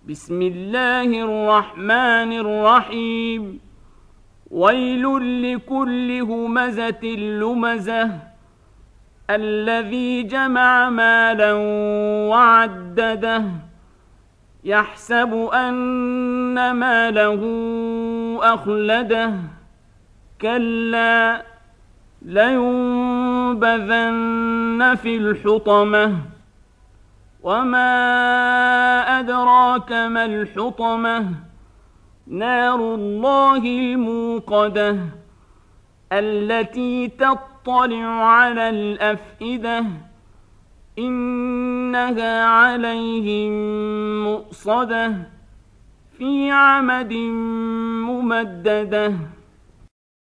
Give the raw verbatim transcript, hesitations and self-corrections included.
بسم الله الرحمن الرحيم ويل لكل همزة لمزة الذي جمع مالا وعدده يحسب أن ماله أخلده كلا لينبذن في الحطمة وما أدراك ما الحطمة نار الله الموقدة التي تطلع على الأفئدة إنها عليهم مؤصدة في عمد ممددة.